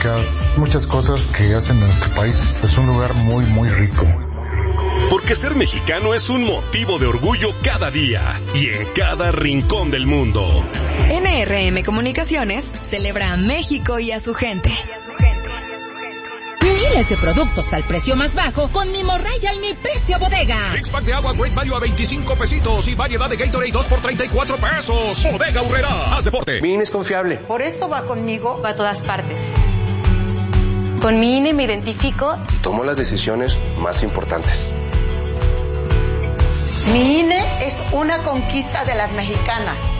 Muchas cosas que hacen en nuestro país. Es un lugar muy, muy rico. Porque ser mexicano es un motivo de orgullo cada día y en cada rincón del mundo. NRM Comunicaciones celebra a México y a su gente. Miles de productos al precio más bajo con Mimo Royal, mi precio bodega. Six pack de agua Great Value a 25 pesitos y variedad de Gatorade 2 por 34 pesos. Bodega Aurrera, haz deporte. Mi INE es confiable. Por eso va conmigo a todas partes. Con mi INE me identifico y tomo las decisiones más importantes. Mi INE es una conquista de las mexicanas.